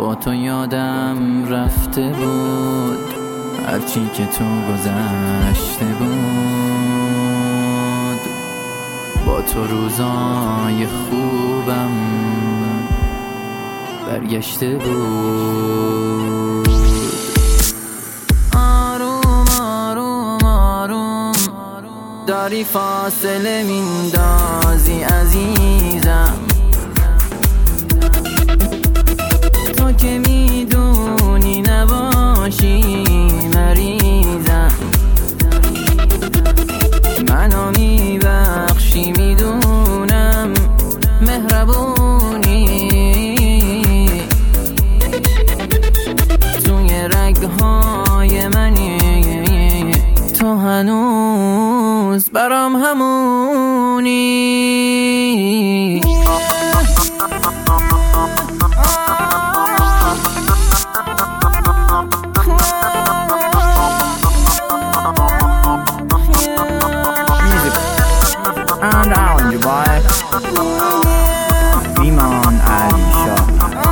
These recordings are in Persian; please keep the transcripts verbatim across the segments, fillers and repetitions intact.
با تو یادم رفته بود هرچی که تو گذشته بود، با تو روزای خوبم برگشته بود. آروم آروم آروم داری فاصله میندازی عزیزم، تو که میدونی نباشی مریضم، منو میبخشی میدونم مهربونی، توی رگهای منی تو هنوز برام همونی. I'm down, you boy. Iman Ali Shah.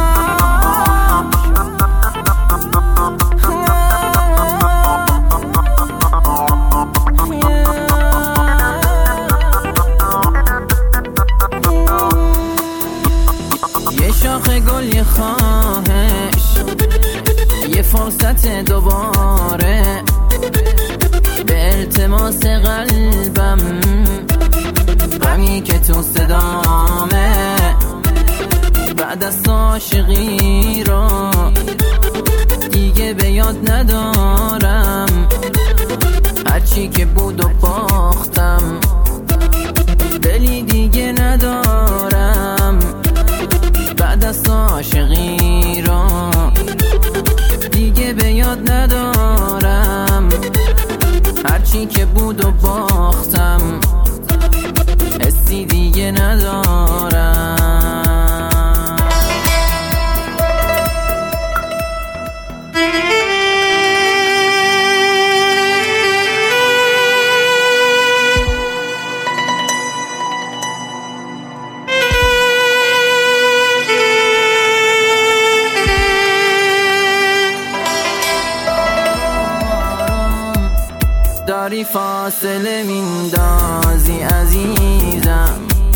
یه شاخ گل، یه خواهش، یه فرصت دوباره، به التماس قلبم غمی که تو صدامه، بعد از عاشقی رو دیگه به یاد ندارم، هرچی که بود و باختم دلی دیگه ندارم، بعد از عاشقی رو دیگه به یاد ندارم، هرچی که بود و باختم حسی دیگه ندارم. داری فاصله میندازی عزیزم،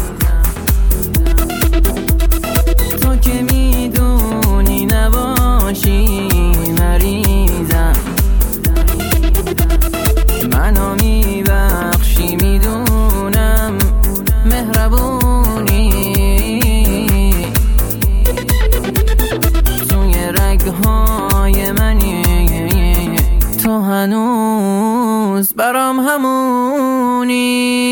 تو که میدونی نباشی مریضم، منو میبخشی میدونم مهربونی، توی رگهای منی تو هنوز برام همونی.